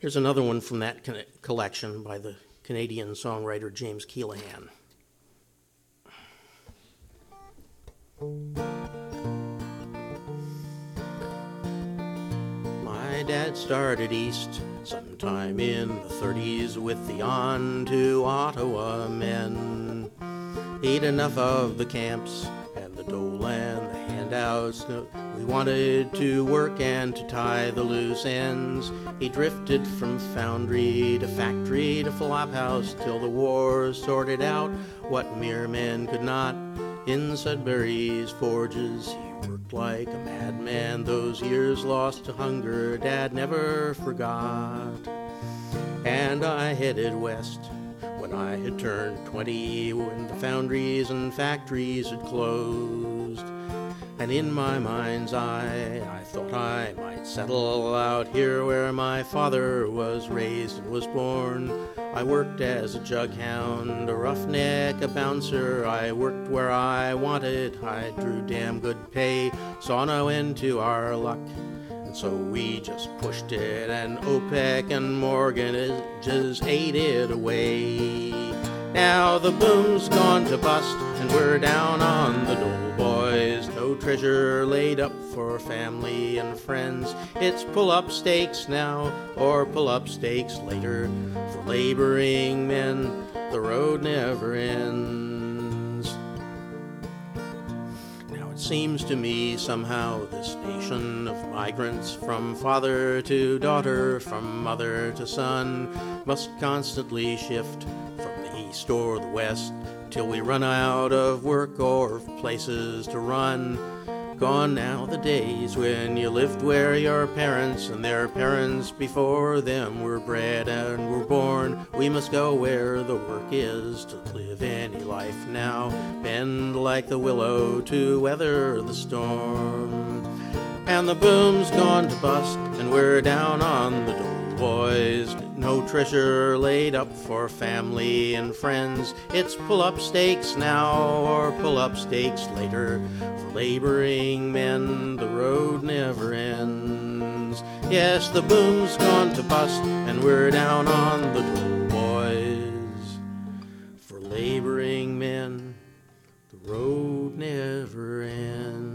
Here's another one from that collection by the Canadian songwriter James Keelaghan. My dad started east sometime in the 30s with the On to Ottawa men. Ate enough of the camps and the dole and the handouts. We wanted to work and to tie the loose ends. He drifted from foundry to factory to flophouse till the war sorted out what mere men could not. In Sudbury's forges he worked like a madman. Those years lost to hunger Dad never forgot. And I headed west when I had turned 20, when the foundries and factories had closed. And in my mind's eye, I thought I might settle out here where my father was raised and was born. I worked as a jug hound, a roughneck, a bouncer. I worked where I wanted, I drew damn good pay. Saw no end to our luck, and so we just pushed it, and OPEC and mortgages ate it away. Now the boom's gone to bust, and we're down on the dole, boys. No treasure laid up for family and friends. It's pull-up stakes now, or pull-up stakes later. For laboring men, the road never ends. Now it seems to me somehow this nation of migrants, from father to daughter, from mother to son, must constantly shift from the east or the west till we run out of work or places to run. Gone now the days when you lived where your parents and their parents before them were bred and were born. We must go where the work is to live any life now. Bend like the willow to weather the storm. And the boom's gone to bust, and we're down on the dole, boys. No treasure laid up for family and friends. It's pull-up stakes now, or pull-up stakes later. For laboring men, the road never ends. Yes, the boom's gone to bust, and we're down on the dole, boys. For laboring men, the road never ends.